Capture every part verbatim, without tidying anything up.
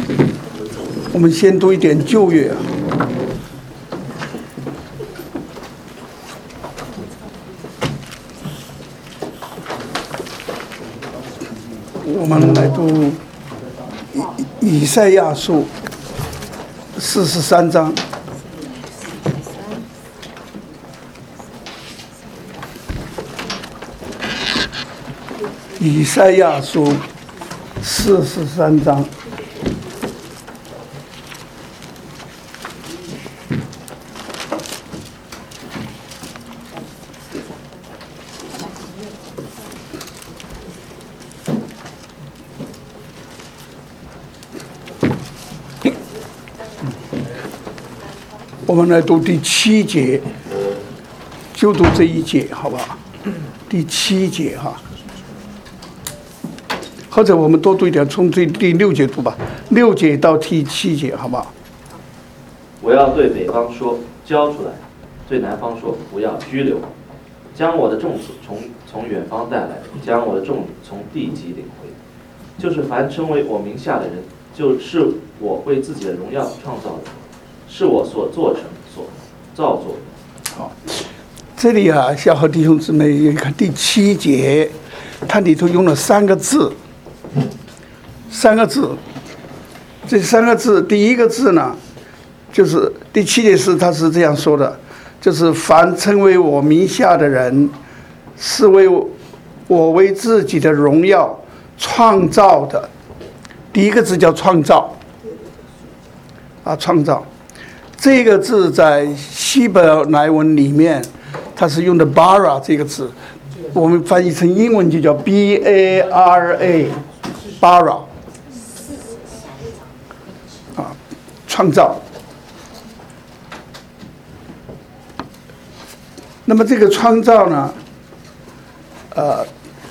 我们先读一点旧约啊。我们来读以以赛亚书四十三章。以赛亚书四十三章。我们来读第七节，就读这一节，好不好？第七节哈，或者我们多读一点，从这第六节读吧，六节到第七节，好不好？ 我要对北方说，交出来；对南方说，不要拘留。将我的众子从从远方带来，将我的众女从地极领回。就是凡称为我名下的人，就是我为自己的荣耀创造的。是我所做成、所造作的。 好，这里啊，小和弟兄姊妹看第七节，它里头用了三个字，三个字。这三个字，第一个字呢，就是第七节是他是这样说的，就是凡称为我名下的人，是为我为自己的荣耀创造的。第一个字叫创造，啊，创造。这个字在希伯来文里面，它是用的 bara 这个字，我们翻译成英文就叫 B A R A，bara 啊，创造。那么这个创造呢，呃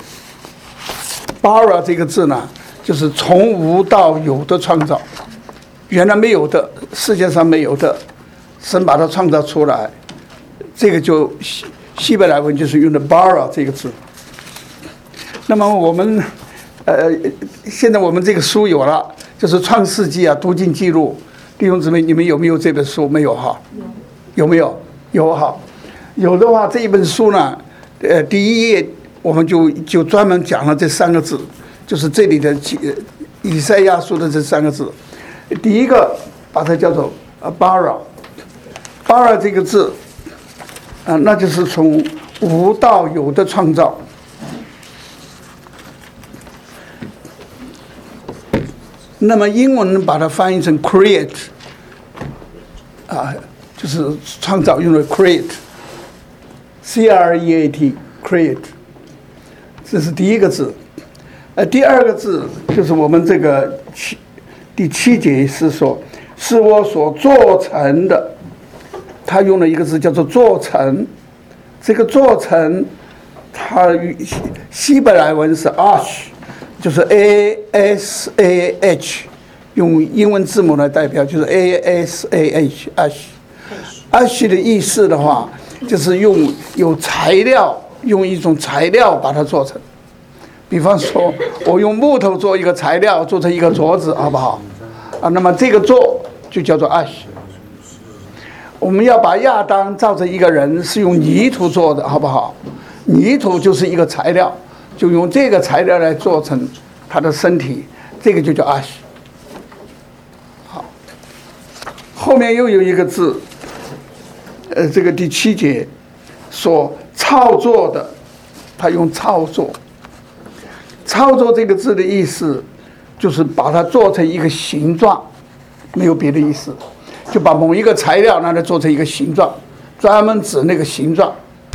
，bara 这个字呢，就是从无到有的创造。原来没有的，世界上没有的，神把它创造出来，这个就希希伯来文就是用的 bara 这个字。那么我们呃，现在我们这个书有了，就是创世纪啊，读经记录。弟兄姊妹，你们有没有这本书？没有哈？有没有？有哈。有的话，这一本书呢，呃，第一页我们就就专门讲了这三个字，就是这里的以赛亚书的这三个字。第一个把它叫做 bara，bara 这个字，啊，那就是从无到有的创造。那么英文把它翻译成 create， 啊，就是创造用的 create，C R E A T，create， 这是第一个字。呃，第二个字就是我们这个第七节是说，是我所做成的，他用了一个字叫做做成。这个做成，它希伯来文是 ash， 就是 A S A H， 用英文字母来代表，就是 A S A H，ash。ash 的意思的话，就是用有材料，用一种材料把它做成。比方说，我用木头做一个材料，做成一个镯子，好不好？啊，那么这个做就叫做 ash。我们要把亚当造成一个人，是用泥土做的，好不好？泥土就是一个材料，就用这个材料来做成他的身体，这个就叫 ash。好，后面又有一个字，呃，这个第七节所操作的，他用操作。操作这个字的意思，就是把它做成一个形状，没有别的意思，就把某一个材料拿来做成一个形状，专门指那个形状。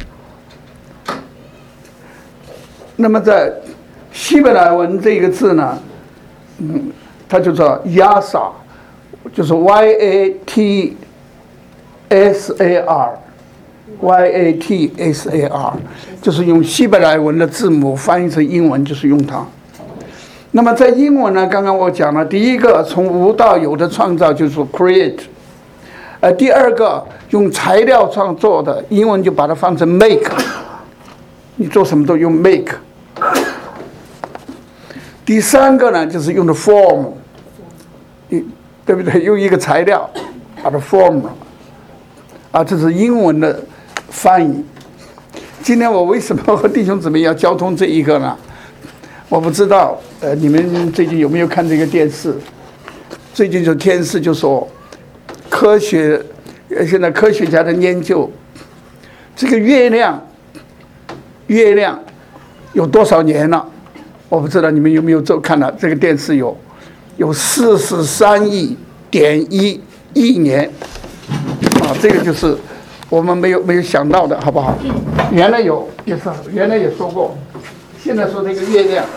那么在希伯来文这个字呢，嗯，它就叫亚萨，就是 Y A T S A R。Y A T S A R， 就是用希伯来文的字母翻译成英文，就是用它。那么在英文呢，刚刚我讲了，第一个从无到有的创造就是 create， 呃，第二个用材料创作的，英文就把它翻成 make， 你做什么都用 make。第三个呢，就是用的 form， 你对不对？用一个材料把它 form 了，啊，这是英文的翻译。今天我为什么和弟兄姊妹要交通这一个呢？我不知道，呃，你们最近有没有看这个电视？最近就电视就说，科学，呃，现在科学家的研究，这个月亮，月亮有多少年了？我不知道你们有没有就看了这个电视有，有四十三亿点一亿年，啊，这个就是我们没有没有想到的，好不好？原来有，也是原来也说过，现在说这个月亮，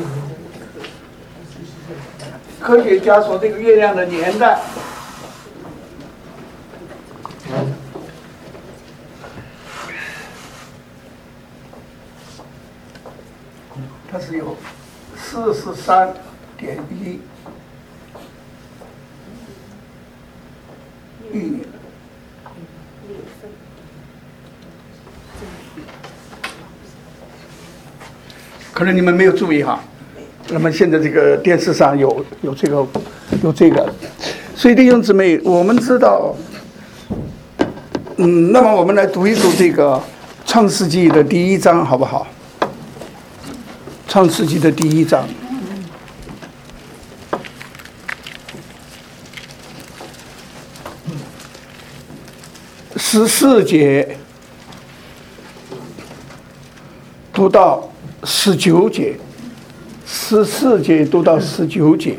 科学家说这个月亮的年代，它是有四十三点一亿年。可能你们没有注意哈，那么现在这个电视上有有这个有这个，所以弟兄姊妹，我们知道，嗯，那么我们来读一读这个创世纪的第一章好不好？创世纪的第一章，十四节读到十九节，十四节读到十九节。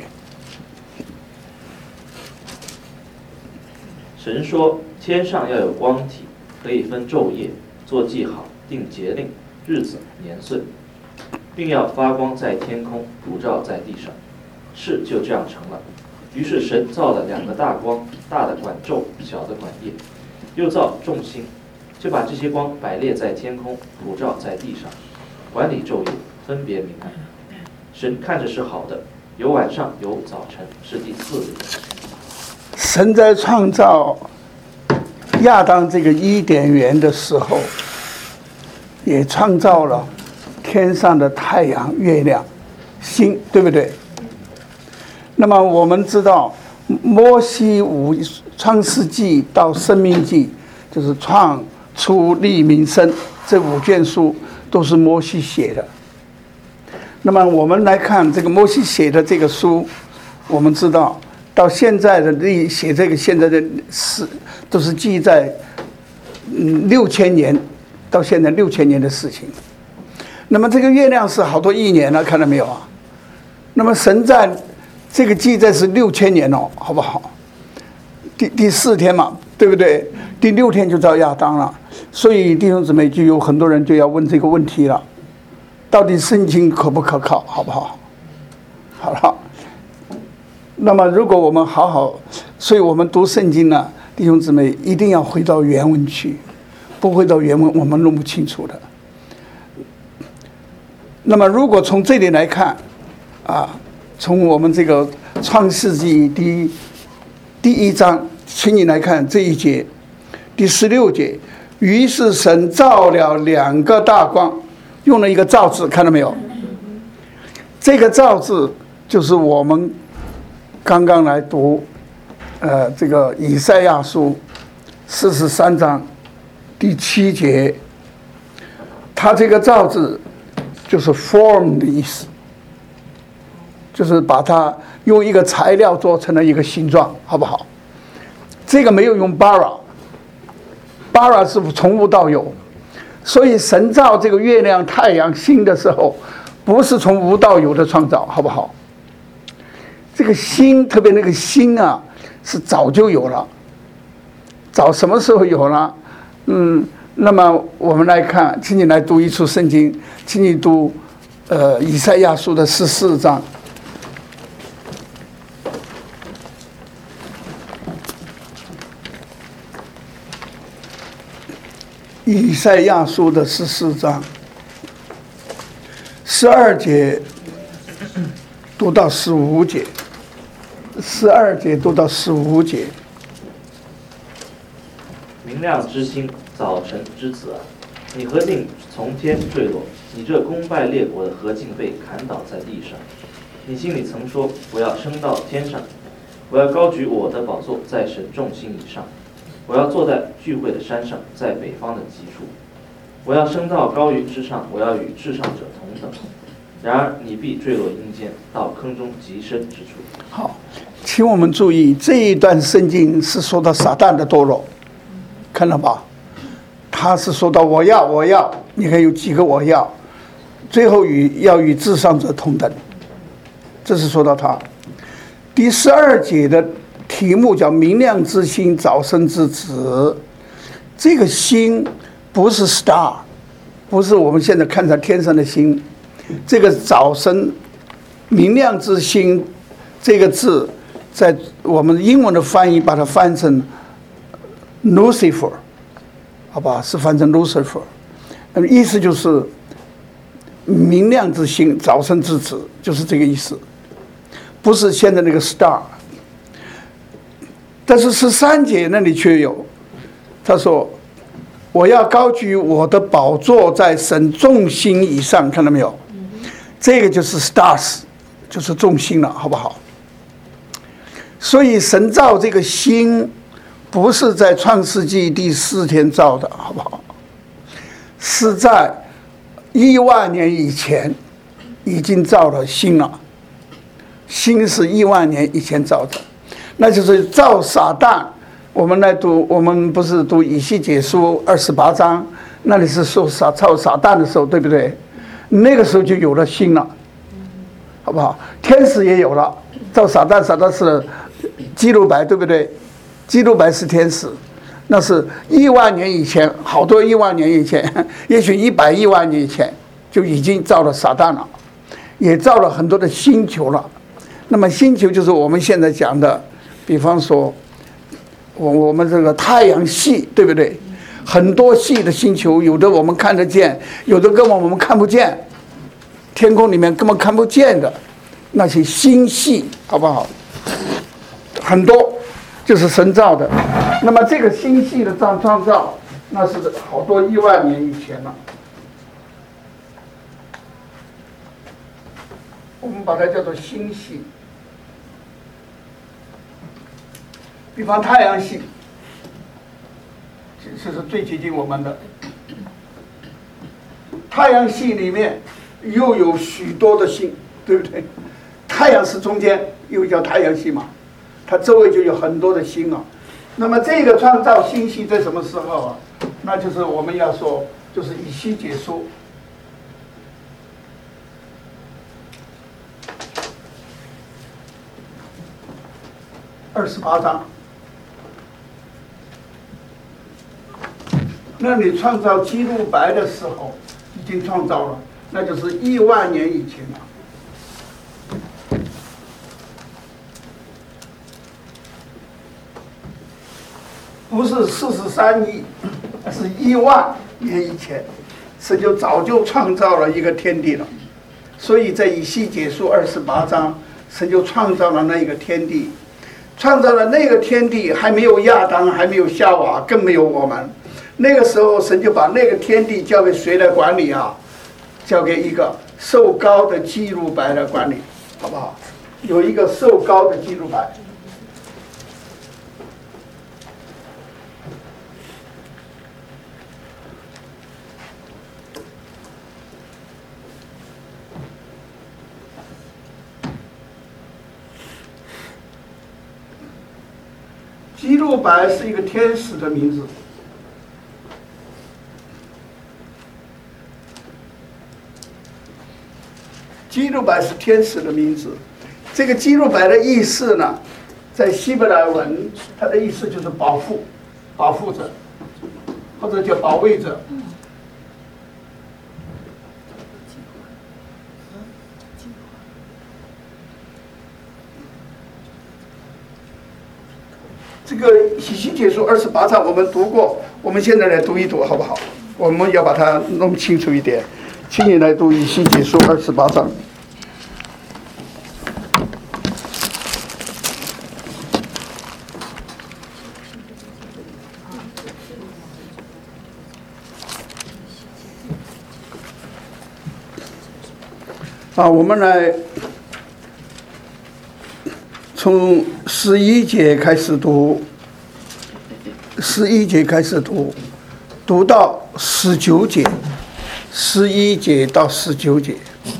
神说：“天上要有光体，可以分昼夜，做记号，定节令、日子、年岁，并要发光在天空，普照在地上。”事就这样成了。于是神造了两个大光，大的管昼，小的管夜，又造众星，就把这些光摆列在天空，普照在地上，管理昼夜，分别明暗。神看着是好的，有晚上，有早晨，是第四日。 神在创造亚当这个伊甸园的时候，也创造了天上的太阳、月亮、星，对不对？那么我们知道，摩西五创世纪到申命记，就是创、出、利、民、申这五卷书都是摩西写的。那么我们来看这个摩西写的这个书，我们知道到现在的历写这个现在的事都是记在嗯六千年到现在六千年的事情。那么这个月亮是好多亿年了，看到没有啊？那么神在这个记载是六千年哦，好不好？第第四天嘛，对不对？第六天就造亚当了，所以弟兄姊妹就有很多人就要问这个问题了：到底圣经可不可靠，好不好？好了，那么如果我们好好，所以我们读圣经呢，弟兄姊妹一定要回到原文去，不回到原文我们弄不清楚的。那么如果从这里来看，啊，从我们这个创世纪第第一章，请你来看这一节，第十六节。于是神造了两个大光，用了一个造字，看到没有？这个造字就是我们刚刚来读，呃，这个以赛亚书四十三章第七节，它这个造字就是 form 的意思，就是把它用一个材料做成了一个形状，好不好？这个没有用 bara。bara 是从无到有，所以神造这个月亮、太阳、星的时候，不是从无到有的创造，好不好？这个星，特别那个星啊，是早就有了。早什么时候有了？嗯，那么我们来看，请你来读一处圣经，请你读，呃，以赛亚书的十四章。以赛亚书的十四章，十二节读到十五节，十二节读到十五节。 明亮之星，早晨之子啊，你何竟从天坠落？你这攻败列国的何竟被砍倒在地上？你心里曾说：我要升到天上， 我要高举我的宝座在神众星以上，我要坐在聚会的山上，在北方的极处。我要升到高云之上，我要与至上者同等。然而你必坠落阴间，到坑中极深之处。 好，请我们注意，这一段圣经是说到撒旦的堕落，看到吧？他是说到我要我要，你看有几个我要，最后与要与至上者同等，这是说到他。第十二节的题目叫明亮之星，早生之子。这个星不是 star， 不是我们现在看在天上的星。这个早生明亮之星这个字，在我们英文的翻译把它翻成 Lucifer， 好吧，是翻成 Lucifer， 那么意思就是明亮之星，早生之子，就是这个意思，不是现在那个 star。但是十三节那里却有，他说我要高举我的宝座在神众星以上，看到没有？这个就是 stars， 就是众星了，好不好？所以神造这个星不是在创世纪第四天造的，好不好？是在一万年以前已经造了星了。星是一万年以前造的，那就是造撒旦。我们来读，我们不是读以西结书二十八章，那里是说撒造撒旦的时候，对不对？那个时候就有了星了，好不好？天使也有了，造撒旦，撒旦是基路伯，对不对？基路伯是天使，那是一万年以前，好多一万年以前，也许一百亿万年以前就已经造了撒旦了，也造了很多的星球了。那么星球就是我们现在讲的，比方说我我们这个太阳系，对不对？很多系的星球，有的我们看得见，有的根本我们看不见，天空里面根本看不见的那些星系，好不好？很多就是神造的。那么这个星系的创创造，那是好多一万年以前了。我们把它叫做星系。比方太阳系，这是最接近我们的。太阳系里面又有许多的星，对不对？太阳是中间，又叫太阳系嘛，它周围就有很多的星啊。那么这个创造星系在什么时候啊？那就是我们要说，就是以西结书二十八章。那你创造基路伯的时候已经创造了，那就是一万年以前了。不是四十三亿，而是一万年以前，神就早就创造了一个天地了。所以在以西结书二十八章，神就创造了那一个天地，创造了那个天地，还没有亚当，还没有夏娃，更没有我们。那个时候，神就把那个天地交给谁来管理啊？交给一个受膏的基路伯来管理，好不好？有一个受膏的基路伯。基路伯是一个天使的名字。基路伯是天使的名字，这个基路伯的意思呢，在希伯来文，它的意思就是保护、保护者，或者叫保卫者。这个以西结书二十八章我们读过，我们现在来读一读好不好？我们要把它弄清楚一点。请你来读以西结书二十八章。啊，我们来从十一节开始读，十一节开始读，读到十九节，十一节到十九节。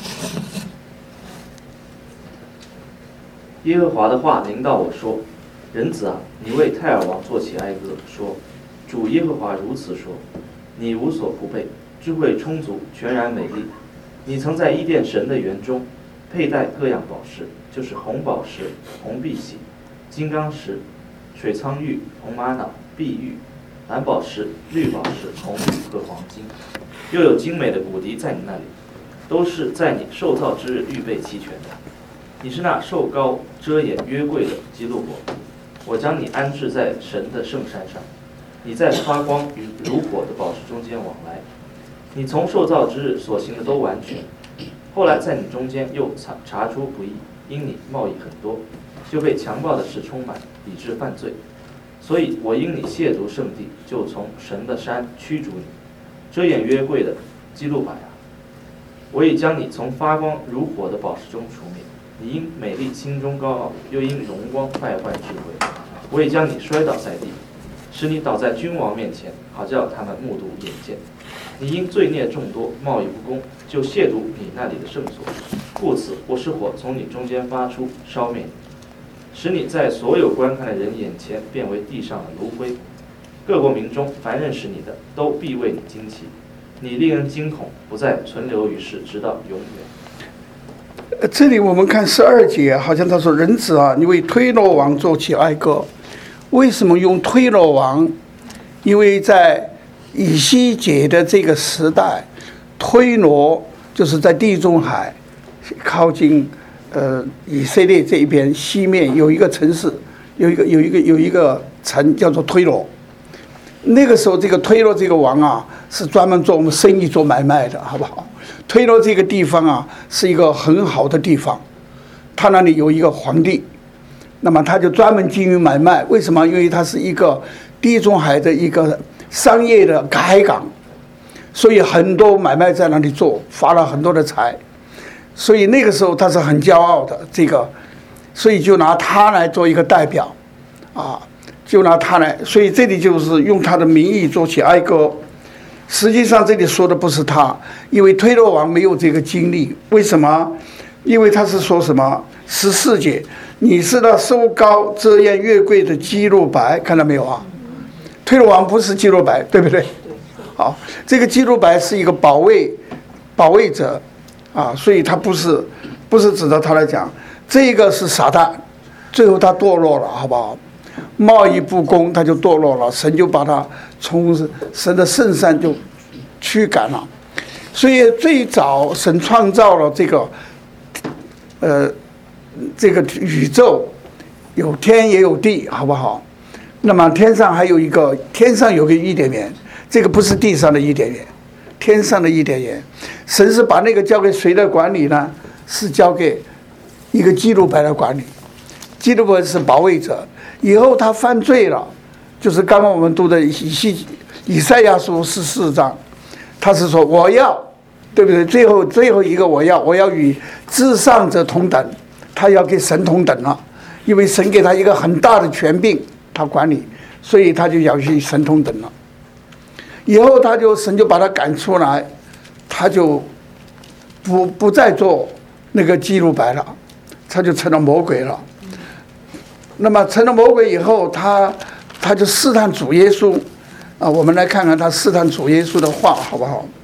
耶和华的话临到我说：“人子啊，你为泰尔王作起哀歌，说：主耶和华如此说：你无所不备，智慧充足，全然美丽。你曾在伊甸神的园中佩戴各样宝石，就是红宝石、红碧玺、金刚石、水苍玉、红玛瑙、碧玉、蓝宝石、绿宝石、红玉和黄金，又有精美的骨笛在你那里，都是在你受造之日预备齐全的。你是那受膏遮掩约柜的基路伯，我将你安置在神的圣山上，你在发光与如火的宝石中间往来。你从受造之日所行的都完全，后来在你中间又查查出不义，因你贸易很多，就被强暴的事充满，以致犯罪。所以我因你亵渎圣地，就从神的山驱逐你。遮掩约柜的基路伯呀，我已将你从发光如火的宝石中除灭。你因美丽心中高傲，又因荣光败坏智慧，我已将你摔倒在地，使你倒在君王面前，好叫他们目睹眼见。你因罪孽众多，贸易不公，就亵渎你那里的圣所，故此我使火从你中间发出，烧灭你，使你在所有观看的人眼前变为地上的炉灰。各国民中凡认识你的，都必为你惊奇，你令人惊恐，不再存留于世，直到永远。 这里我们看十二节，好像他说：“人子啊，你为推罗王作起哀歌。”为什么用推罗王？因为在以西结的这个时代，推罗就是在地中海靠近呃以色列这一边西面有一个城市，有一个有一个有一个城叫做推罗。那个时候，这个推罗这个王啊，是专门做我们生意做买卖的，好不好？推罗这个地方啊，是一个很好的地方，他那里有一个皇帝，那么他就专门经营买卖。为什么？因为它是一个地中海的一个商业的海港，所以很多买卖在那里做，发了很多的财。所以那个时候他是很骄傲的，这个，所以就拿他来做一个代表，啊，就拿他来，所以这里就是用他的名义做起哀歌。实际上这里说的不是他，因为推罗王没有这个经历。为什么？因为他是说什么？十四节，你是那收膏遮掩约柜的基路伯，看到没有啊？推罗王不是基路伯，对不对？好，这个基路伯是一个保卫保卫者啊，所以他不是不是指着他来讲，这个是撒旦，最后他堕落了，好不好？贸易不公，他就堕落了，神就把他从神的圣山就驱赶了。所以最早神创造了这个呃这个宇宙，有天也有地，好不好？那么天上还有一个，天上有个伊甸园，这个不是地上的伊甸园，天上的伊甸园。神是把那个交给谁的管理呢？是交给一个基路伯的管理。基路伯是保卫者。以后他犯罪了，就是刚刚我们读的以西以赛亚书十四章，他是说我要，对不对？最后最后一个我要，我要与至上者同等，他要给神同等了，因为神给他一个很大的权柄，他管理，所以他就要与神同等了。以后他就神就把他赶出来，他就不不再做那个基路伯了，他就成了魔鬼了。那么成了魔鬼以后，他他就试探主耶稣啊。我们来看看他试探主耶稣的话，好不好？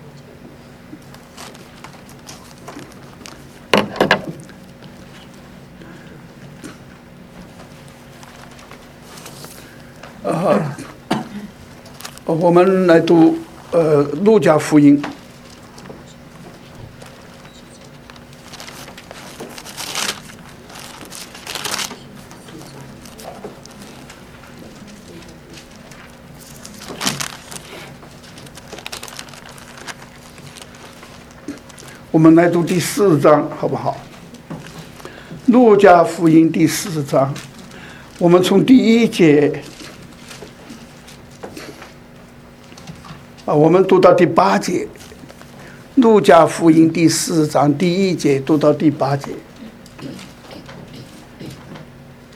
呃，我们来读呃路加福音。我们来读第四章，好不好？路加福音第四章，我们从第一节啊，我们读到第八节。路加福音第四章第一节读到第八节。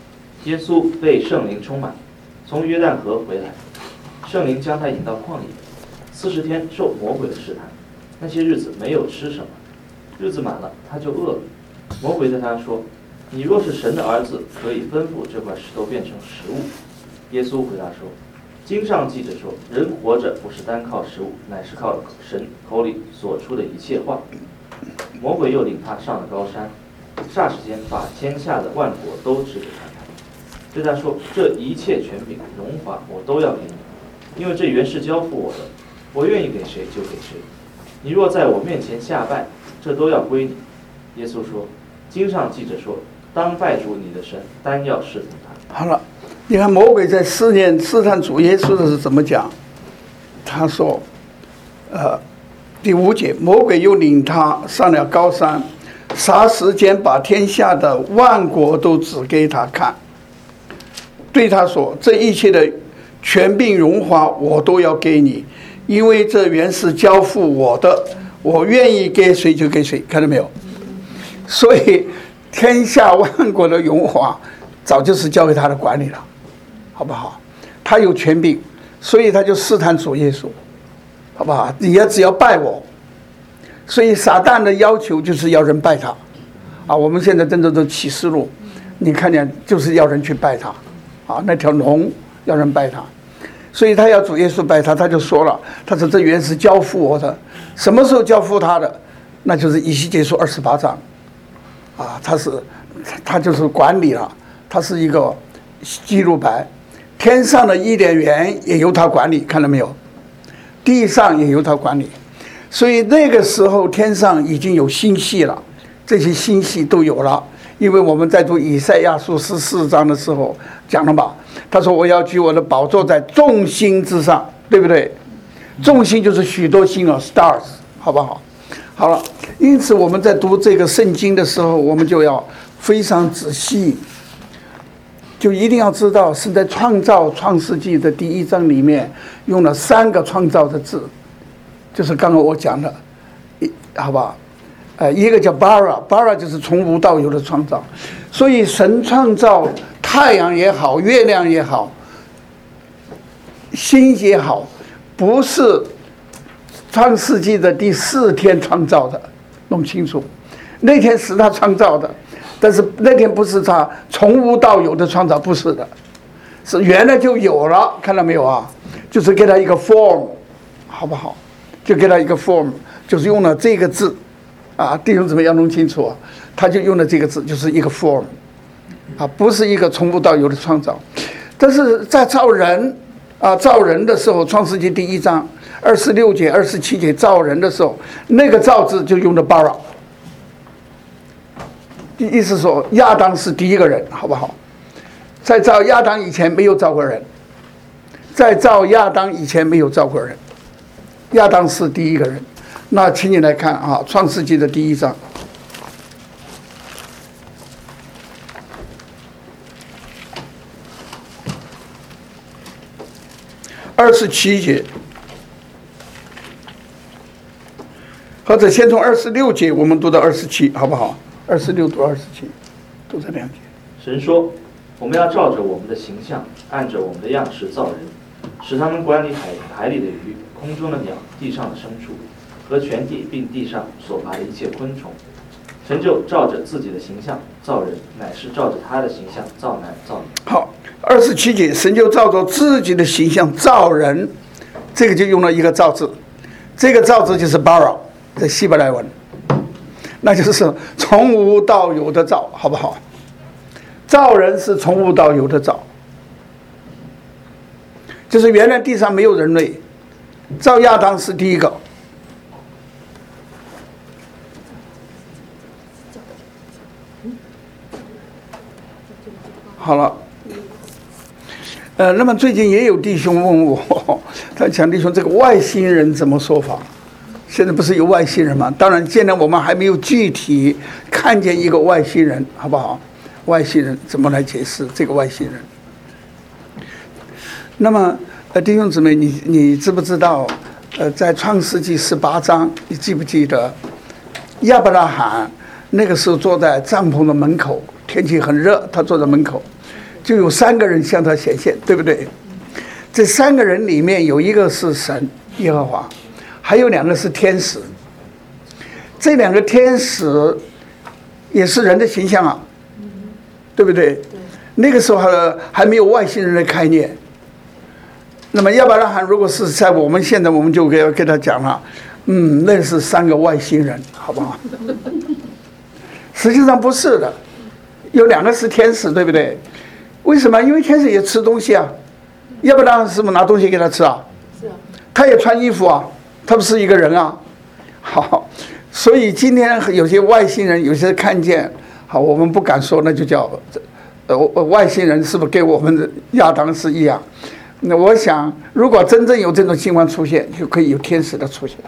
耶稣被圣灵充满，从约旦河回来，圣灵将他引到旷野，四十天受魔鬼的试探。那些日子没有吃什么，日子满了，他就饿了。魔鬼对他说：“你若是神的儿子，可以吩咐这块石头变成食物。”耶稣回答说：“经上记着说，人活着不是单靠食物，乃是靠神口里所出的一切话。”魔鬼又领他上了高山，霎时间把天下的万国都指给他看，对他说：“这一切权柄、荣华，我都要给你，因为这原是交付我的，我愿意给谁就给谁。你若在我面前下拜，这都要归你。”耶稣说：“经上记着说，当拜主你的神，单要侍奉他。” 好了，你看魔鬼在试验试探主耶稣的时候怎么讲？他说：“呃。”第五节，魔鬼又领他上了高山，霎时间把天下的万国都指给他看，对他说：“这一切的权柄荣华，我都要给你，因为这原是交付我的，我愿意给谁就给谁。”看到没有？所以天下万国的荣华，早就是交给他的管理了，好不好？他有权柄，所以他就试探主耶稣。好不好？你要只要拜我，所以撒旦的要求就是要人拜他，啊，我们现在真的都启示录，你看见就是要人去拜他，啊，那条龙要人拜他，所以他要主耶稣拜他，他就说了，他说这原是交付我的，什么时候交付他的？那就是以西结书二十八章，啊，他是他就是管理了，他是一个记录牌，天上的伊甸园也由他管理，看到没有？地上也由他管理，所以那个时候天上已经有星系了，这些星系都有了。因为我们在读以赛亚书十四章的时候讲了吧，他说我要举我的宝座在众星之上，对不对？众星就是许多星啊 ，stars， 好不好？好了，因此我们在读这个圣经的时候，我们就要非常仔细，就一定要知道是在创造创世纪的第一章里面用了三个创造的字，就是刚刚我讲的，一好吧，呃，一个叫 bara，bara 就是从无到有的创造，所以神创造太阳也好，月亮也好，星也好，不是创世纪的第四天创造的，弄清楚，那天是他创造的。但是那天不是他从无到有的创造，不是的，是原来就有了，看到没有啊？就是给他一个 form， 好不好？就给他一个 form， 就是用了这个字，啊，弟兄姊妹要弄清楚啊，他就用了这个字，就是一个 form， 啊，不是一个从无到有的创造。但是在造人啊，造人的时候，《创世纪》第一章二十六节、二十七节造人的时候，那个造字就用的 bara。意思说亚当是第一个人，好不好？在造亚当以前没有造过人，在造亚当以前没有造过人，亚当是第一个人。那请你来看啊，《创世纪》的第一章，二十七节，或者先从二十六节我们读到二十七，好不好？二十六读二十七，都在两节。 神说：“我们要照着我们的形象，按着我们的样式造人，使他们管理海海里的鱼、空中的鸟、地上的牲畜和全地，并地上所爬的一切昆虫。神就照着自己的形象造人，乃是照着他的形象造男造女。” 好，二十七节，神就照着自己的形象造人，这个就用了一个造字，这个造字就是 bara， 在希伯来文。那就是从无到有的造，好不好？造人是从无到有的造，就是原来地上没有人类，造亚当是第一个。好了，呃，那么最近也有弟兄问我，他讲弟兄这个外星人怎么说法？现在不是有外星人吗？当然，现在我们还没有具体看见一个外星人，好不好？外星人怎么来解释这个外星人？那么，呃，弟兄姊妹，你你知不知道？呃，在创世纪十八章，你记不记得亚伯拉罕那个时候坐在帐篷的门口，天气很热，他坐在门口， 就有三个人向他显现，对不对？这三个人里面有一个是神耶和华，还有两个是天使。这两个天使也是人的形象啊，对不对？那个时候还还没有外星人的概念。那么亚伯拉罕如果是在我们现在，我们就给跟他讲了，嗯，那是三个外星人，好不好？实际上不是的，有两个是天使，对不对？为什么？因为天使也吃东西啊。亚伯拉罕是不是拿东西给他吃啊？是啊。他也穿衣服啊，他不是一个人啊。好，所以今天有些外星人，有些看见，好，我们不敢说，那就叫呃外星人是不是跟我们的亚当是一样？那我想，如果真正有这种情况出现，就可以有天使的出现。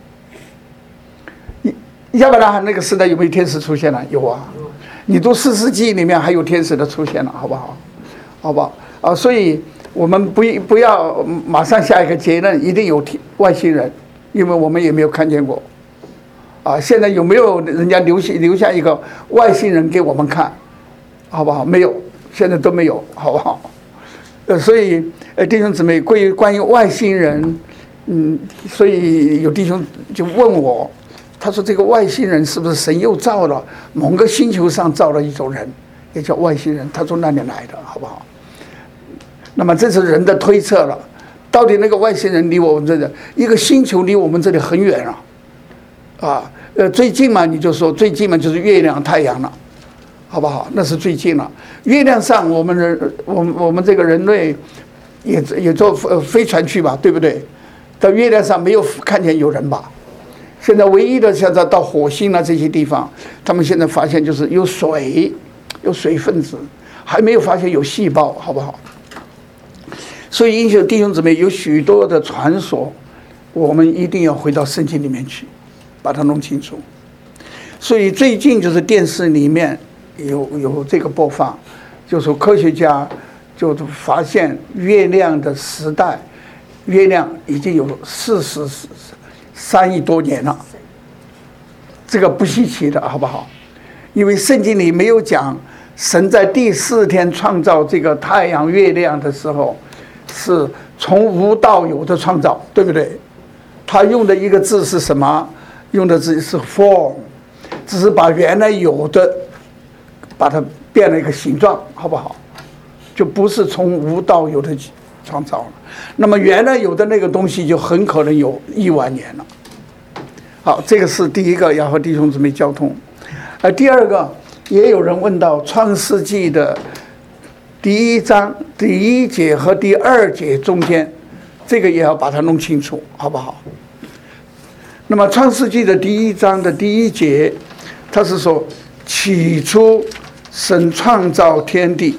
亚伯拉罕那个时代有没有天使出现了？有啊。你读四世纪里面还有天使的出现了，好不好？好不好？啊，所以我们不不要马上下一个结论，一定有外星人，因为我们也没有看见过。啊，现在有没有人家留下留下一个外星人给我们看？好不好？没有，现在都没有，好不好？呃，所以呃，弟兄姊妹，关于关于外星人，嗯，所以有弟兄就问我。他说：“这个外星人是不是神又造了某个星球上造了一种人，也叫外星人？”他从那里来的，好不好？那么这是人的推测了。到底那个外星人离我们这里一个星球离我们这里很远了，啊，呃，最近嘛，你就说最近嘛就是月亮、太阳了，好不好？那是最近了。月亮上我们人，我们我们这个人类也也坐飞船去吧，对不对？到月亮上没有看见有人吧？现在唯一的现在到火星啊这些地方，他们现在发现就是有水，有水分子，还没有发现有细胞，好不好？所以，英雄弟兄姊妹有许多的传说，我们一定要回到圣经里面去，把它弄清楚。所以最近就是电视里面有有这个播放，就说科学家就发现月亮的时代，月亮已经有四十三亿多年了，这个不稀奇的，好不好？因为圣经里没有讲神在第四天创造这个太阳、月亮的时候，是从无到有的创造，对不对？他用的一个字是什么？用的字是 form， 只是把原来有的把它变了一个形状，好不好？就不是从无到有的创造了。那么原来有的那个东西就很可能有亿万年了。好，这个是第一个要和弟兄姊妹交通。而第二个，也有人问到创世纪的第一章第一节和第二节中间，这个也要把它弄清楚，好不好？那么创世纪的第一章的第一节，它是说起初神创造天地。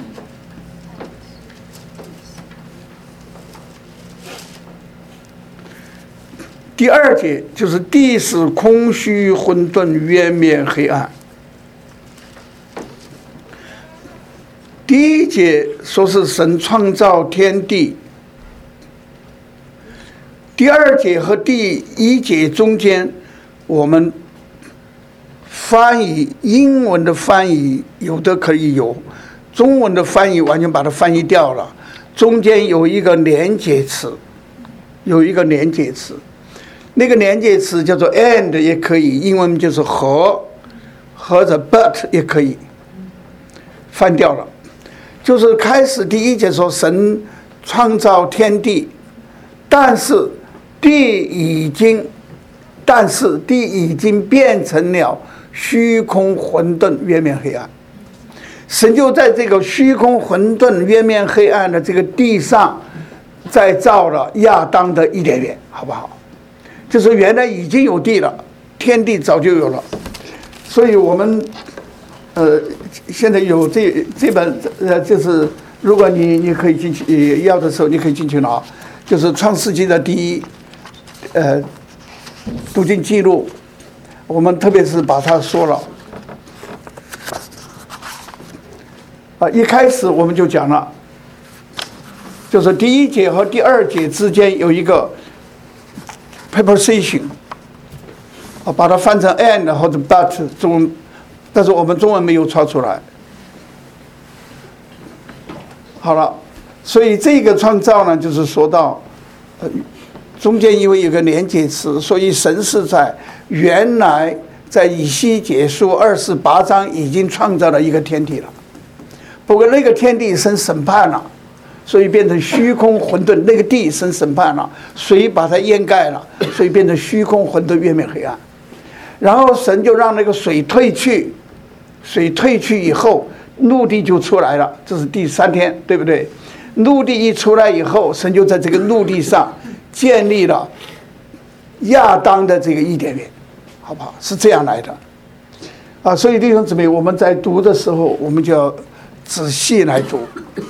第二节就是地是空虚混沌，渊面黑暗。第一节说是神创造天地，第二节和第一节中间，我们翻译英文的翻译有的可以有，中文的翻译完全把它翻译掉了，中间有一个连接词，有一个连接词。那个连接词叫做 and 也可以，英文就是和，或者 but 也可以，翻掉了。就是开始第一节说神创造天地，但是地已经，但是地已经变成了虚空混沌，渊面黑暗。神就在这个虚空混沌、渊面黑暗的这个地上，再造了亚当的伊甸园，好不好？就是原来已经有地了，天地早就有了，所以我们呃现在有这这本呃就是如果你你可以进去要的时候，你可以进去拿，就是创世纪的第一呃读经记录，我们特别是把它说了啊，一开始我们就讲了，就是第一节和第二节之间有一个preposition， 啊，把它翻成 and 或者 but 中，但是我们中文没有抄出来。 好了，所以这个创造呢，就是说到，呃，中间因为有个连接词，所以神是在原来在以西结书二十八章已经创造了一个天地了。不过那个天地生审判了，所以变成虚空混沌；那个地生审判了，水把它掩盖了，所以变成虚空混沌，月面黑暗。然后神就让那个水退去，水退去以后，陆地就出来了，这是第三天，对不对？陆地一出来以后，神就在这个陆地上建立了亚当的这个伊甸园，好不好？是这样来的啊。所以弟兄姊妹，我们在读的时候，我们就要仔细来读。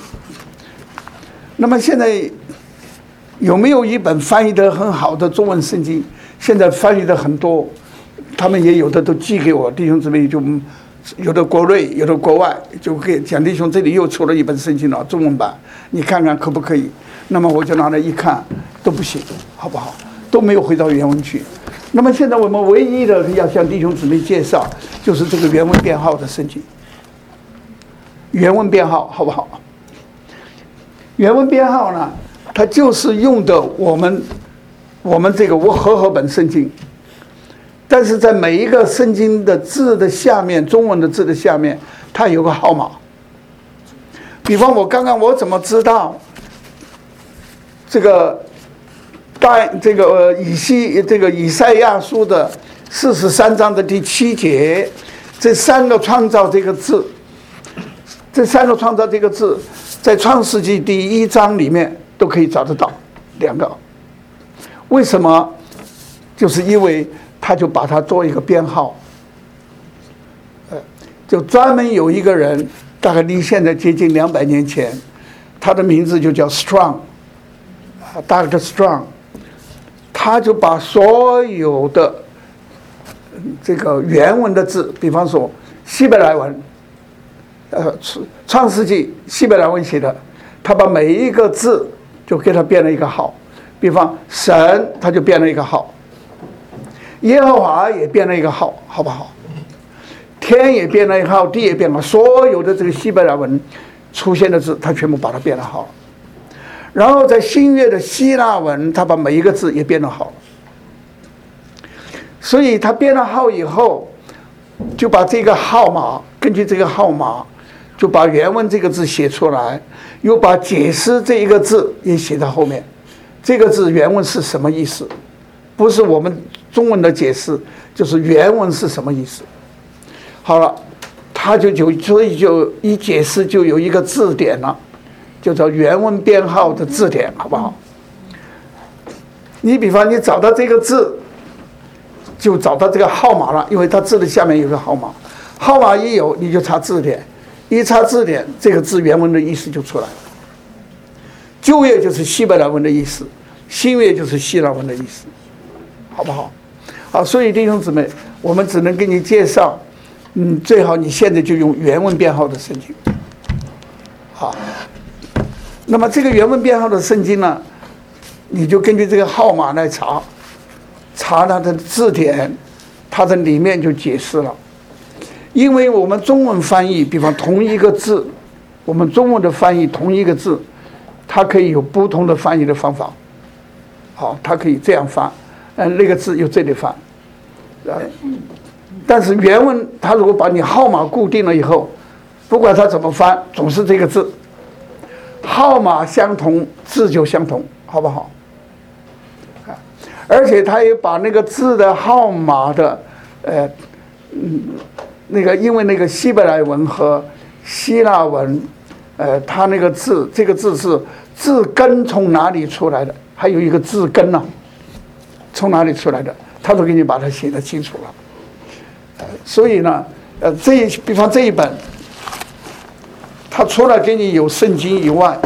那么现在有没有一本翻译得很好的中文圣经？现在翻译的很多，他们也有的都寄给我，弟兄姊妹就有的国内，有的国外，就给讲弟兄这里又出了一本圣经了，中文版，你看看可不可以？那么我就拿来一看，都不行，好不好？都没有回到原文去。那么现在我们唯一的要向弟兄姊妹介绍，就是这个原文编号的圣经。原文编号好不好？原文编号呢，它就是用的我们我们这个和合本圣经，但是在每一个圣经的字的下面，中文的字的下面，它有个号码。比方我刚刚我怎么知道这个大这个呃以西这个以赛亚书的四十三章的第七节，这三个创造这个字，这三个创造这个字，在创世纪第一章里面都可以找得到两个。为什么？就是因为他就把它做一个编号，呃，就专门有一个人，大概离现在接近两百年前，他的名字就叫 Strong，Doctor Strong， 他就把所有的这个原文的字，比方说希伯来文，呃，创世纪希伯来文写的，他把每一个字就给他编了一个号，比方神，他就编了一个号。耶和华也编了一个号，好不好？天也编了一个号，地也编了，所有的这个希伯来文出现的字，他全部把它编了号。然后在新约的希腊文，他把每一个字也编了号。所以他编了号以后，就把这个号码，根据这个号码，就把原文这个字写出来，又把解释这一个字也写在后面。这个字原文是什么意思？不是我们中文的解释，就是原文是什么意思。好了，他就就所以就一解释就有一个字典了，就叫原文编号的字典，好不好？你比方你找到这个字，就找到这个号码了，因为它字的下面有个号码，号码一有你就查字典，一查字典，这个字原文的意思就出来了。旧约就是希伯来文的意思，新约就是希腊文的意思。好不好？好，所以弟兄姊妹，我们只能给你介绍，嗯，最好你现在就用原文编号的圣经。好，那么这个原文编号的圣经呢，你就根据这个号码来查，查它的字典，它的里面就解释了。因为我们中文翻译，比方同一个字，我们中文的翻译同一个字，它可以有不同的翻译的方法。好，它可以这样翻。嗯，那个字由这里翻，呃，但是原文它如果把你号码固定了以后，不管它怎么翻，总是这个字，号码相同，字就相同，好不好？啊，而且它也把那个字的号码的，呃，嗯，那个因为那个希伯来文和希腊文，呃，它那个字，这个字是字根从哪里出来的？还有一个字根呢、啊。从哪里出来的，他都给你把它写得清楚了。呃，所以呢，呃，这一比方这一本，它除了给你有圣经以外，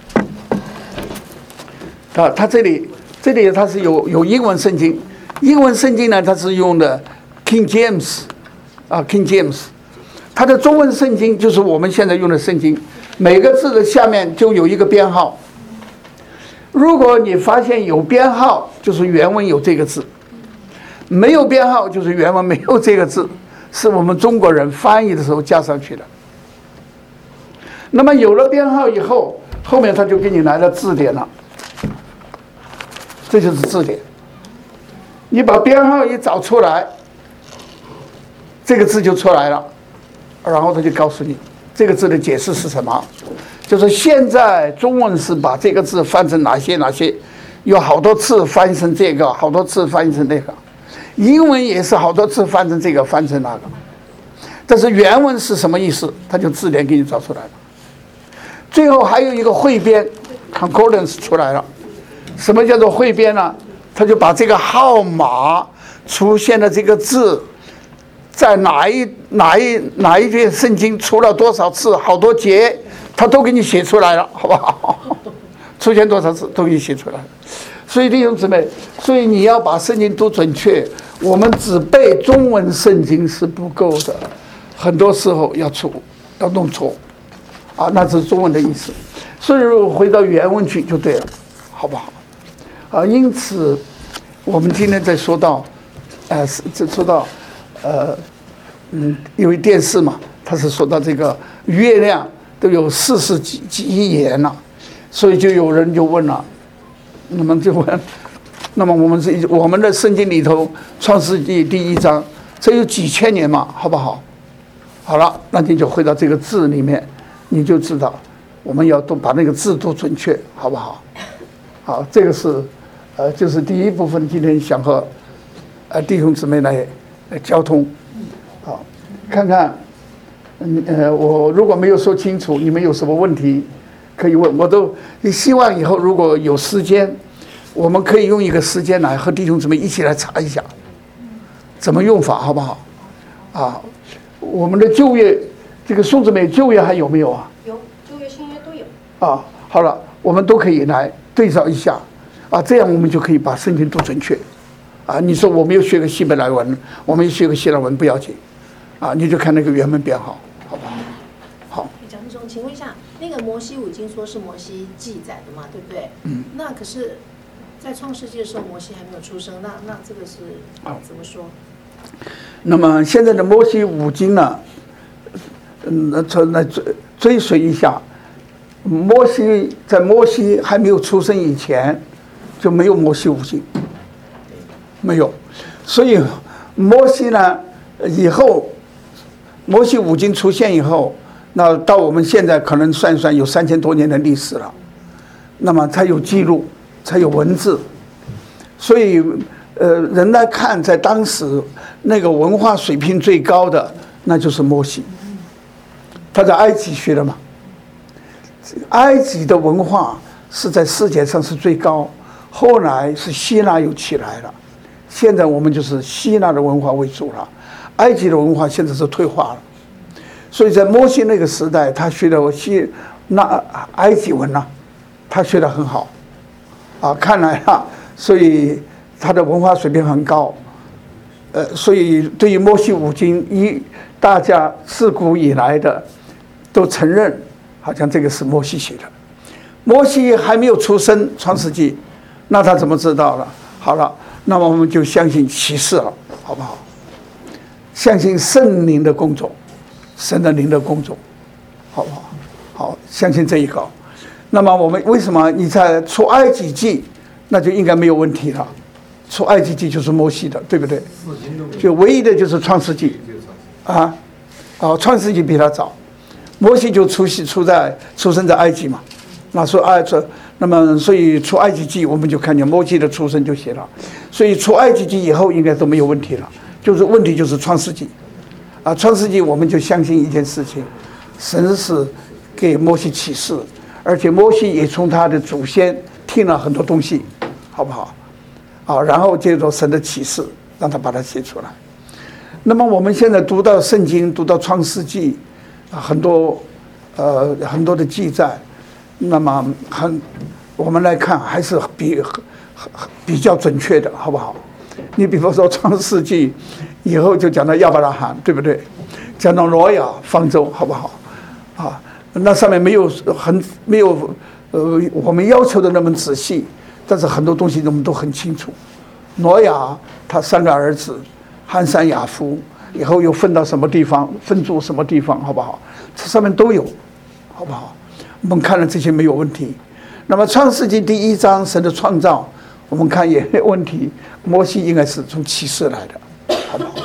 它它这里这里它是有有英文圣经，英文圣经呢它是用的 King James， 啊 King James， 它的中文圣经就是我们现在用的圣经，每个字的下面就有一个编号。如果你发现有编号，就是原文有这个字；没有编号，就是原文没有这个字，是我们中国人翻译的时候加上去的。那么有了编号以后， 后面他就给你来了字典了，这就是字典。你把编号一找出来，这个字就出来了，然后他就告诉你这个字的解释是什么。就是现在中文是把这个字翻成哪些哪些，有好多次翻译成这个，好多次翻译成那个。英文也是好多次翻成这个，翻成那个。但是原文是什么意思，他就字典给你找出来了。最后还有一个汇编 concordance 出来了。什么叫做汇编呢？他就把这个号码出现的这个字，在哪一哪一哪一卷圣经出了多少次，好多节，他都给你写出来了，好不好？出现多少次都给你写出来了。所以弟兄姊妹，所以你要把圣经读准确，我们只背中文圣经是不够的，很多时候要出要弄错，啊，那是中文的意思。所以回到原文去就对了，好不好？啊，因此我们今天在说到，呃，这说到，呃，嗯，因为电视嘛，它是说到这个月亮都有四十几几亿年了，所以就有人就问了，那么就问，那么我们是我们的圣经里头，《创世纪》第一章，这有几千年嘛，好不好？好了，那你就回到这个字里面，你就知道我们要都把那个字读准确，好不好？好，这个是，呃，就是第一部分，今天想和，呃，弟兄姊妹来，来交通，好，看看，嗯呃，我如果没有说清楚，你们有什么问题可以问，我都希望以后如果有时间，我们可以用一个时间来和弟兄姊妹一起来查一下，怎么用法，好不好？啊，我们的旧约，这个宋姊妹旧约还有没有啊？ 有，旧约新约都有。 啊，好了，我们都可以来对照一下，啊，这样我们就可以把圣经读准确。啊，你说我没有学个希伯来文，我没有学个希腊文不要紧，啊，你就看那个原文编号，好不好？好。 蒋弟兄，请问一下，那个摩西五经说是摩西记载的嘛，对不对？ 嗯。 那可是，在创世纪的时候，摩西还没有出生，那那这个是怎么说？ 那么现在的摩西五经呢，嗯，从来追追随一下，摩西在摩西还没有出生以前，就没有摩西五经，没有，所以摩西呢以后，摩西五经出现以后，那到我们现在可能算一算有三千多年的历史了，那么才有记录，才有文字，所以。呃，人来看，在当时那个文化水平最高的，那就是摩西。他在埃及学的嘛，埃及的文化是在世界上是最高，后来是希腊又起来了，现在我们就是希腊的文化为主了，埃及的文化现在是退化了。所以在摩西那个时代，他学的希那埃及文呢、啊，他学得很好，啊，看来啊，所以。他的文化水平很高，呃，所以对于摩西五经，一大家自古以来的都承认，好像这个是摩西写的。摩西还没有出生，《创世纪》，那他怎么知道了？好了，那么我们就相信启示了，好不好？相信圣灵的工作，神的灵的工作，好不好？好，相信这一个。那么我们为什么你在出埃及记，那就应该没有问题了。出埃及记就是摩西的，对不对？就唯一的就是创世纪，啊，哦，创世纪比他早，摩西就出世出在出生在埃及嘛，那说埃这，那么所以出埃及记我们就看见摩西的出生就写了，所以出埃及记以后应该都没有问题了，就是问题就是创世纪，啊，创世纪我们就相信一件事情，神是给摩西启示，而且摩西也从他的祖先听了很多东西，好不好？啊，然后借着神的启示，让他把它写出来。那么我们现在读到圣经，读到创世纪，啊，很多呃很多的记载，那么很我们来看还是比比较准确的，好不好？你比方说创世纪以后就讲到亚伯拉罕，对不对？讲到挪亚方舟，好不好？啊，那上面没有很没有呃我们要求的那么仔细。但是很多东西我们都很清楚，挪亚他三个儿子，含山雅夫，以后又分到什么地方，分住什么地方，好不好？这上面都有，好不好？ 我们看了这些没有问题。那么创世纪第一章神的创造，我们看也没有问题。摩西应该是从启示来的，好不好？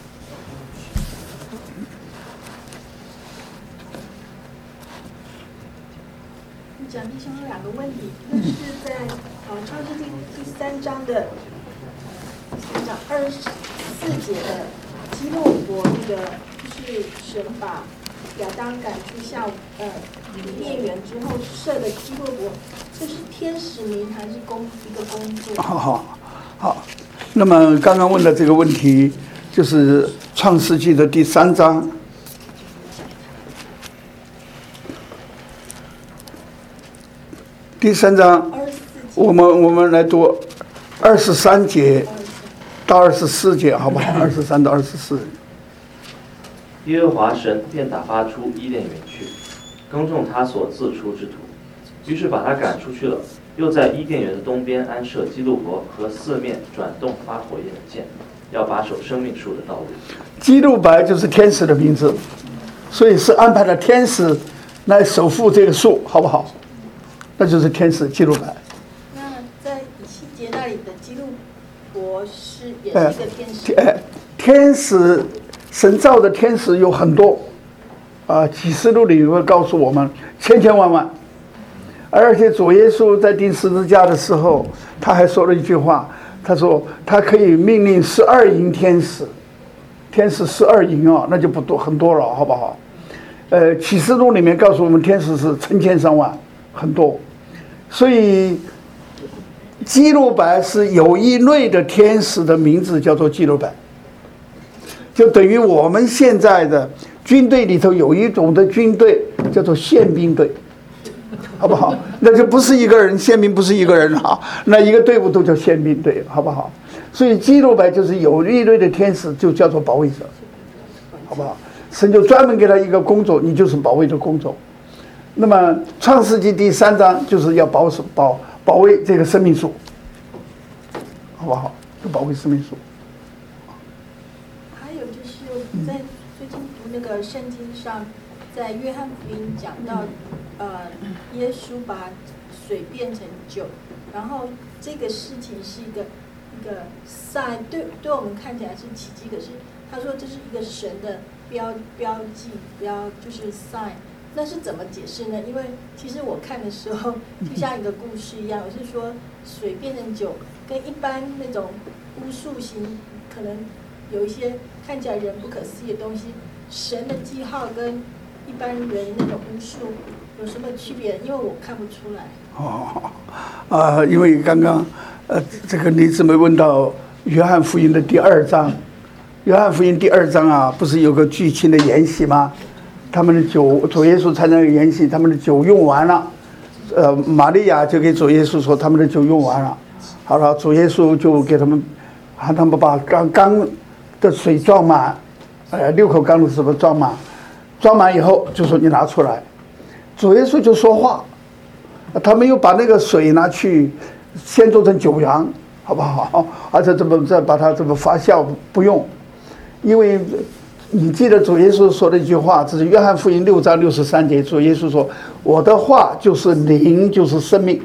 讲弟兄有两个问题，一个是在呃创世纪第三章的三章二十四节的基洛伯那个，就是神把亚当赶出夏呃伊甸园之后设的基洛伯，这是天使名还是工一个工作？ 好好好。那么刚刚问的这个问题，就是创世纪的第三章。第三章，我们我们来读二十三节到二十四节，好吧？二十三到二十四。 耶和华神便打发出伊甸园去，耕种他所自出之土，于是把他赶出去了。又在伊甸园的东边安设基路伯和四面转动发火焰的剑，要把守生命树的道路。 基路伯就是天使的名字，所以是安排了天使来守护这个树，好不好？那就是天使基路伯。 那在以西结那里的基路伯是也是一个天使。 呃，天使神造的天使有很多，啊、呃，启示录里会告诉我们千千万万。而且主耶稣在钉十字架的时候，他还说了一句话，他说他可以命令十二营天使，天使十二营啊，那就不多很多了，好不好？呃，启示录里面告诉我们，天使是成千上万，很多。所以基路伯是有一类的天使的名字叫做基路伯，就等于我们现在的军队里头有一种的军队叫做宪兵队，好不好？那就不是一个人，宪兵不是一个人啊，那一个队伍都叫宪兵队，好不好？所以基路伯就是有一类的天使，就叫做保卫者，好不好？神就专门给他一个工作，你就是保卫的工作。那么创世纪第三章就是要保守保保卫这个生命树，好不好？就保卫生命树。 还有就是我在最近读那个圣经上，在约翰福音讲到，呃，耶稣把水变成酒，然后这个事情是一个一个 sign， 对对我们看起来是奇迹，可是他说这是一个神的标标记标，就是 sign。那是怎么解释呢？因为其实我看的时候就像一个故事一样，我是说水变成酒跟一般那种巫术型可能有一些看起来人不可思议的东西，神的记号跟一般人那种巫术有什么区别？因为我看不出来。 哦，啊、呃，因为刚刚呃这个你姊妹问到约翰福音的第二章，约翰福音第二章啊，不是有个剧情的筵席吗？他们的酒，主耶稣参加筵席，他们的酒用完了，呃，玛利亚就给主耶稣说他们的酒用完了，好了，主耶稣就给他们，让他们把缸缸的水装满，呃，六口缸的什么装满，装满以后就说你拿出来，主耶稣就说话，他没有把那个水拿去先做成酒酿，好不好？而且这么再把它这么发酵不用，因为。你记得主耶稣说的一句话，这是约翰福音六章六十三节，主耶稣说：“我的话就是灵，就是生命。”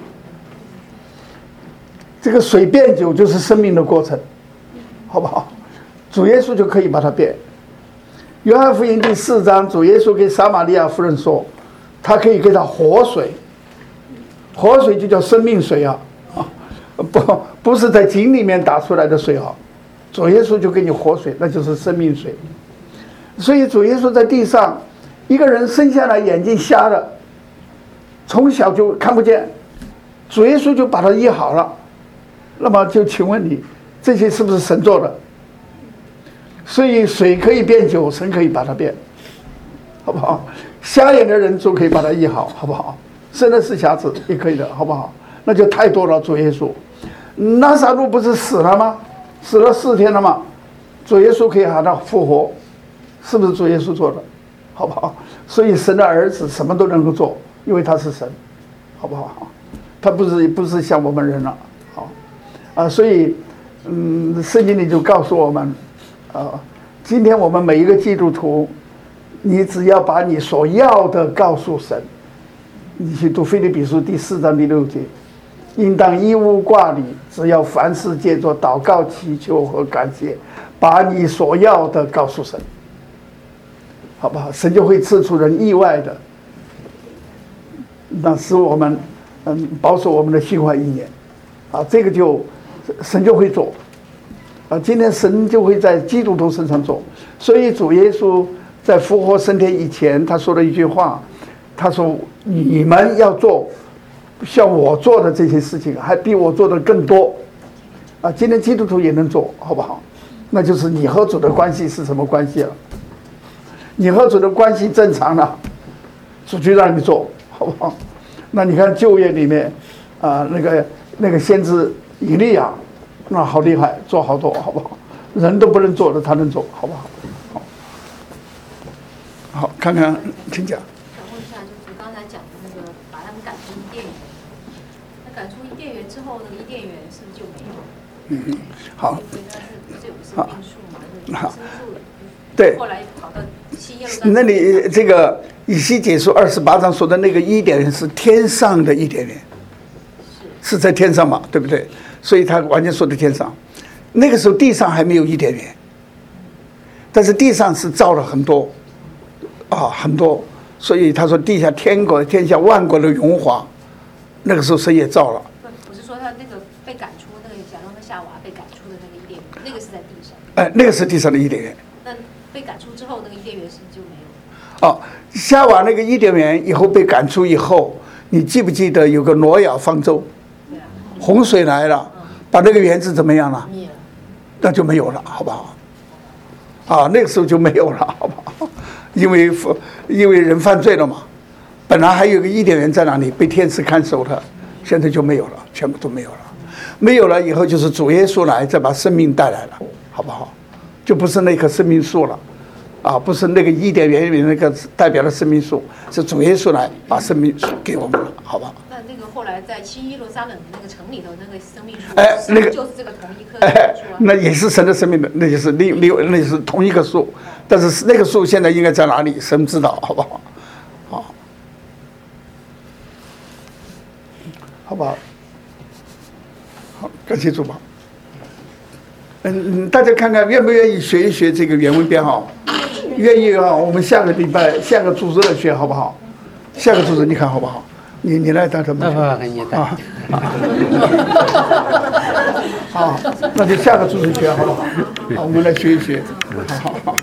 这个水变酒就是生命的过程，好不好？主耶稣就可以把它变。约翰福音第四章，主耶稣给撒玛利亚妇人说，他可以给她活水，活水就叫生命水啊，啊，不不是在井里面打出来的水啊，主耶稣就给你活水，那就是生命水。所以主耶稣在地上，一个人生下来眼睛瞎的，从小就看不见，主耶稣就把他医好了。那么就请问你，这些是不是神做的？所以水可以变酒，神可以把它变，好不好？瞎眼的人就可以把它医好，好不好？生的是瞎子也可以的，好不好？那就太多了。主耶稣，拉撒路不是死了吗？死了四天了吗？主耶稣可以把他复活。是不是主耶稣做的，好不好？所以神的儿子什么都能够做，因为他是神，好不好？他不是不是像我们人了，好啊。所以，嗯，圣经里就告诉我们，啊，今天我们每一个基督徒，你只要把你所要的告诉神， 你去读腓立比书第四章第六节，应当一无挂虑，只要凡事借着祷告、祈求和感谢，把你所要的告诉神，好不好？神就会赐出人意外的，那使我们嗯保守我们的心怀意念，啊，这个就神就会做，啊，今天神就会在基督徒身上做。所以主耶稣在复活升天以前，他说了一句话，他说：“你们要做像我做的这些事情，还比我做的更多。”啊，今天基督徒也能做，好不好？那就是你和主的关系是什么关系了？你和主的关系正常了，主就让你做，好不好？那你看旧约里面，啊、呃，那个那个先知以利亚，那好厉害，做好多，好不好？人都不能做的，他能做，好不好？好，好，看看，请讲。 想问一下，就是刚才讲的那个，把他们赶出伊甸园，那赶出伊甸园之后，那个伊甸园是不是就没有？ 嗯，好。 所以它是不是有个生命树嘛？就是生命树， 对。 后来跑到西耶路撒冷。 那里这个以西结书二十八章说的那个伊甸园是天上的伊甸园，是是在天上嘛，对不对？所以他完全说的天上。那个时候地上还没有伊甸园，但是地上是造了很多，啊，很多，所以他说地下天国天下万国的荣华，那个时候神也造了。 不是说他那个被赶出那个亚当和夏娃被赶出的那个伊甸园，那个是在地上。 哎，那个是地上的伊甸园。 那被赶出之后，那个伊甸园是不是就没有？ 哦，夏娃那个伊甸园以后被赶出以后，你记不记得有个挪亚方舟？ 对啊。 洪水来了，把那个园子怎么样了？ 灭了。 那就没有了，好不好？啊，那个时候就没有了，好不好？因为因为人犯罪了嘛，本来还有个伊甸园在那里被天使看守的，现在就没有了，全部都没有了。没有了以后，就是主耶稣来再把生命带来了，好不好？就不是那棵生命树了，啊，不是那个伊甸园里那个代表的生命树，是主耶稣来把生命树给我们了，好不好？ 那那个后来在新耶路撒冷那个城里头那个生命树， 哎，那个就是这个同一棵哎树啊。 那也是神的生命的，那就是另另那是同一棵树，但是那个树现在应该在哪里，神知道，好不好？好，好不好？好，感谢主吧。嗯，大家看看愿不愿意学一学这个原文编号？愿意啊，我们下个礼拜下个组织来学好不好？下个组织你看好不好？你你来带他们学啊。好，那就下个组织学好不好？好，我们来学一学。好好好。